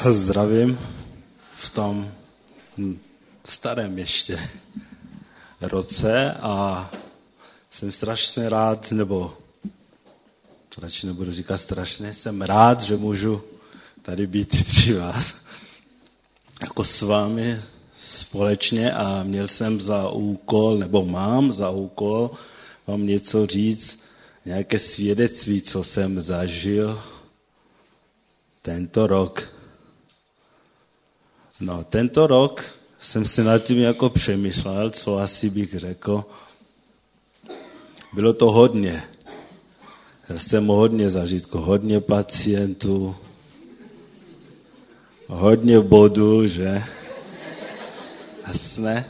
zdravím v tom starém ještě roce a jsem strašně rád, nebo radši nebudu říkat strašně, jsem rád, že můžu tady být při vás jako s vámi společně a měl jsem za úkol, nebo mám za úkol vám něco říct, nějaké svědectví, co jsem zažil tento rok. No, tento rok jsem si nad tím jako přemýšlel, co asi bych řekl. Bylo to hodně. Já jsem hodně zažitku, hodně pacientů, hodně bodů, že? Jasné.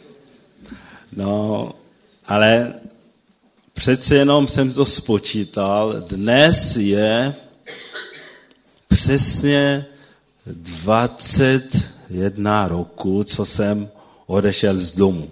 No, ale přece jenom jsem to spočítal. Dnes je přesně 21 roku, co jsem odešel z domu.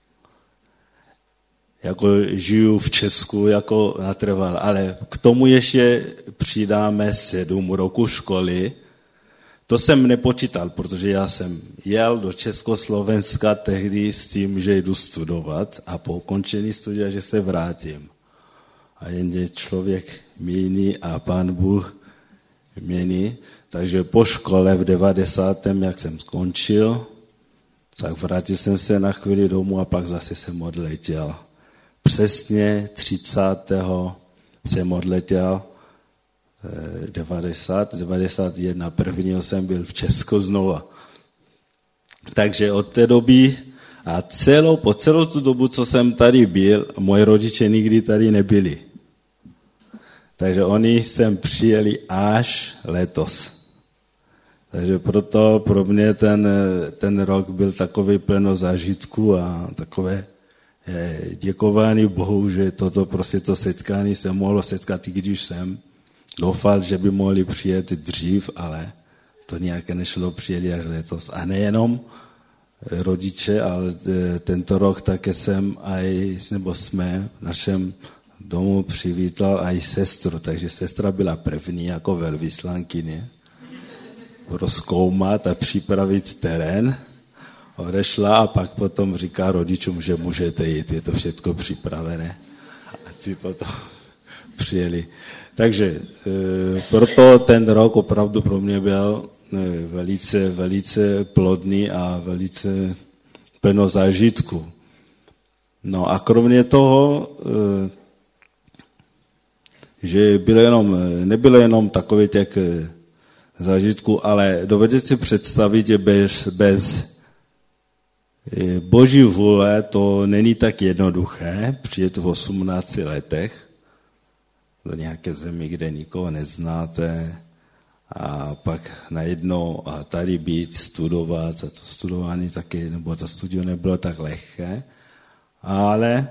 Jako žiju v Česku, jako natrval, ale k tomu ještě přidáme 7 roků školy. To jsem nepočítal, protože já jsem jel do Československa tehdy s tím, že jdu studovat a po ukončení studia, že se vrátím. A jenže člověk mění a Pán Bůh mění. Takže po škole v 90. jak jsem skončil, tak vrátil jsem se na chvíli domů a pak zase jsem odletěl. Přesně 30. jsem odletěl 91. Prvního jsem byl v Česku znova. Takže od té doby a po celou tu dobu, co jsem tady byl, moji rodiče nikdy tady nebyli. Takže oni sem přijeli až letos. Takže proto pro mě ten rok byl takový plno zážitků a takové děkování Bohu, že toto prostě to setkání se mohlo setkat, i když jsem doufal, že by mohli přijet dřív, ale to nějak nešlo, přijeli až letos. A nejenom rodiče, ale tento rok také jsme v našem domu přivítal i sestru, takže sestra byla první jako velvyslankyně rozkoumat a připravit terén. Odešla a pak potom říká rodičům, že můžete jít, je to všechno připravené. A ty potom přijeli. Takže proto ten rok opravdu pro mě byl velice, velice plodný a velice plno zážitku. No a kromě toho, že nebylo jenom takové těch zážitků, ale dovedete si představit, že bez Boží vůle to není tak jednoduché přijet v 18 letech do nějaké zemi, kde nikoho neznáte a pak najednou a tady být, studovat a to studování taky, nebo to studium nebylo tak lehké, ale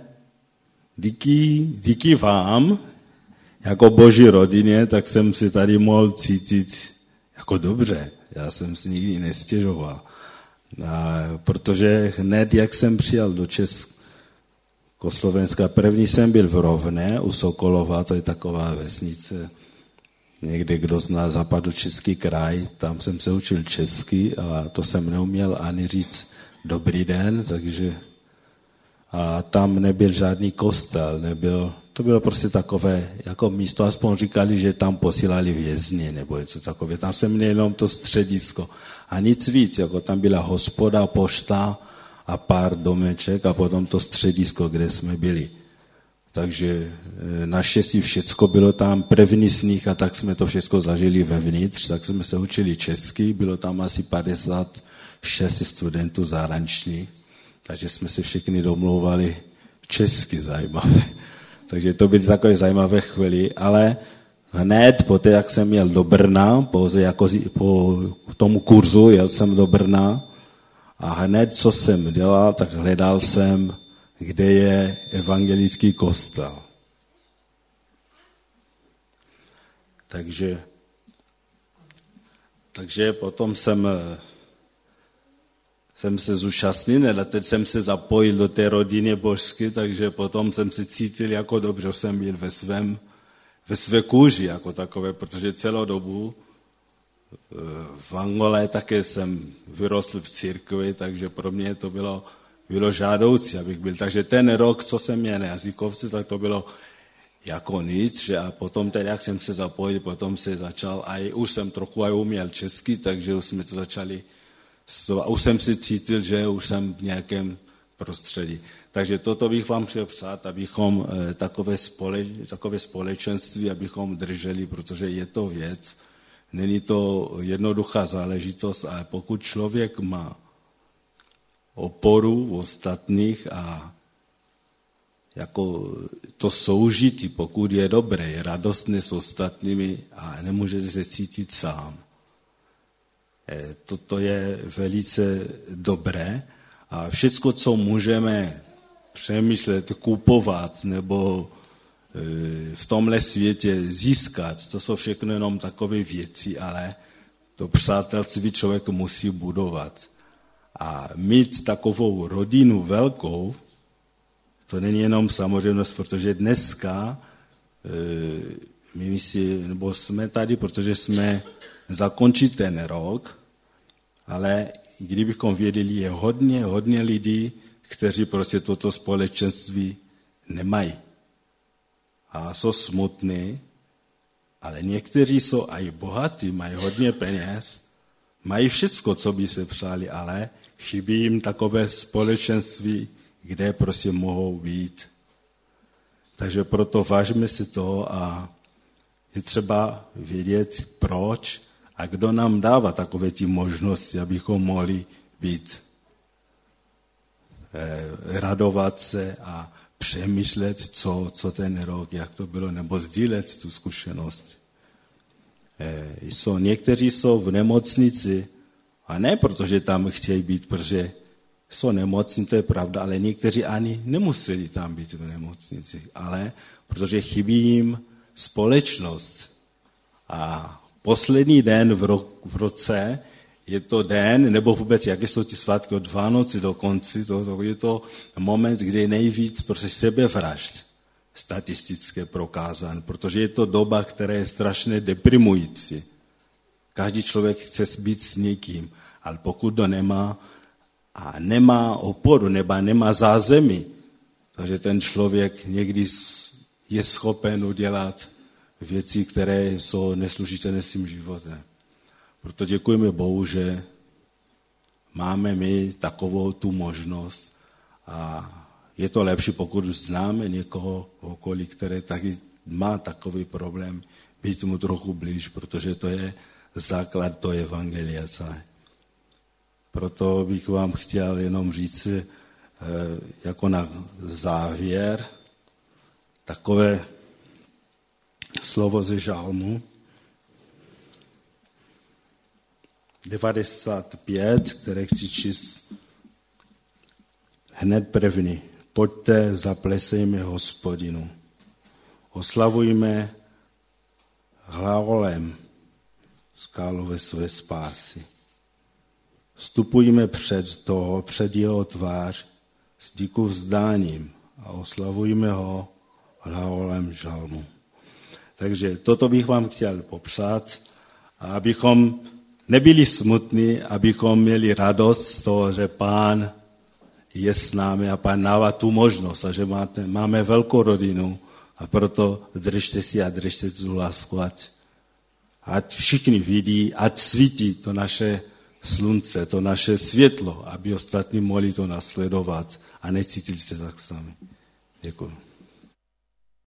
díky vám, jako Boží rodině, tak jsem si tady mohl cítit jako dobře. Já jsem si nikdy nestěžoval. Protože hned, jak jsem přijel do Československa, první jsem byl v Rovné u Sokolova, to je taková vesnice, někde, kdo zná Západočeský kraj, tam jsem se učil česky a to jsem neuměl ani říct dobrý den, takže a tam nebyl žádný kostel, to bylo prostě takové, jako místo, aspoň říkali, že tam posílali vězni, nebo něco takové. Tam jsem měl jenom to středisko. A nic víc, jako tam byla hospoda, pošta a pár domeček a potom to středisko, kde jsme byli. Takže naštěstí všecko bylo tam, první sníh a tak jsme to všechno zažili vevnitř, tak jsme se učili česky, bylo tam asi 56 studentů zahraničních, takže jsme se všichni domlouvali česky zajímavé. Takže to byly takové zajímavé chvíli, ale hned poté, jak jsem jel do Brna, pouze jako po tomu kurzu jel jsem do Brna a hned, co jsem dělal, tak hledal jsem, kde je evangelický kostel. Takže potom jsem se zúčastnil, teď jsem se zapojil do té rodiny božské, takže potom jsem se cítil jako dobře, že jsem byl ve své kůži jako takové, protože celou dobu v Angole také jsem vyrostl v církvi, takže pro mě to bylo žádoucí, abych byl. Takže ten rok, co jsem měl na jazykovce, tak to bylo jako nic, že a potom tedy, jak jsem se zapojil, potom se začal, a už jsem trochu aj uměl česky, takže už jsme to začali, a už jsem si cítil, že už jsem v nějakém prostředí. Takže toto bych vám chtěl přát, abychom takové společenství, abychom drželi, protože je to věc, není to jednoduchá záležitost, ale pokud člověk má oporu v ostatních a jako to soužití, pokud je dobré, je radostné s ostatními a nemůže se cítit sám. Toto je velice dobré a všecko, co můžeme přemýšlet, kupovat nebo v tomhle světě získat, to jsou všechno jenom takové věci, ale to přátelství člověk musí budovat. A mít takovou rodinu velkou, to není jenom samozřejmost, protože dneska nebo jsme tady, protože jsme zakončili ten rok, ale kdybychom věděli, je hodně lidí, kteří prostě toto společenství nemají. A jsou smutní, ale někteří jsou i bohatí, mají hodně peněz, mají všecko, co by se přáli, ale chybí jim takové společenství, kde prostě mohou být. Takže proto vážme si toho a je třeba vědět, proč a kdo nám dává takové ty možnosti, abychom mohli být, radovat se a přemýšlet, co ten rok, jak to bylo, nebo sdílet tu zkušenost. Někteří jsou v nemocnici, a ne protože tam chtějí být, protože jsou nemocní, to je pravda, ale někteří ani nemuseli tam být v nemocnici, ale protože chybí jim společnost. A poslední den v roce je to den, nebo vůbec, jaké jsou ty svátky od Vánoci do konci, to je to moment, kdy je nejvíc prostě sebevražd statistické prokázán, protože je to doba, která je strašně deprimující. Každý člověk chce být s někým, ale pokud to nemá a nemá oporu, nebo nemá zázemí, takže ten člověk někdy je schopen udělat věci, které jsou neslučitelné s tím životem. Proto děkujeme Bohu, že máme my takovou tu možnost a je to lepší, pokud známe někoho v okolí, který taky má takový problém, být mu trochu blíž, protože to je základ toho evangelia celé. Proto bych vám chtěl jenom říct jako na závěr takové slovo ze žalmu 95, které chci číst hned první. Pojďte, zaplesejme Hospodinu. Oslavujme hlavolem skálové své spásy. Vstupujme před jeho tvář s díku vzdáním a oslavujme ho hlavolem žalmu. Takže toto bych vám chtěl popřát, a abychom nebyli smutní, abychom měli radost z toho, že Pán je s námi a Pán dává tu možnost a že máme velkou rodinu a proto držte si a držte tu lásku, ať všichni vidí, ať svítí to naše slunce, to naše světlo, aby ostatní mohli to nasledovat a necítili se tak sami. Děkuji.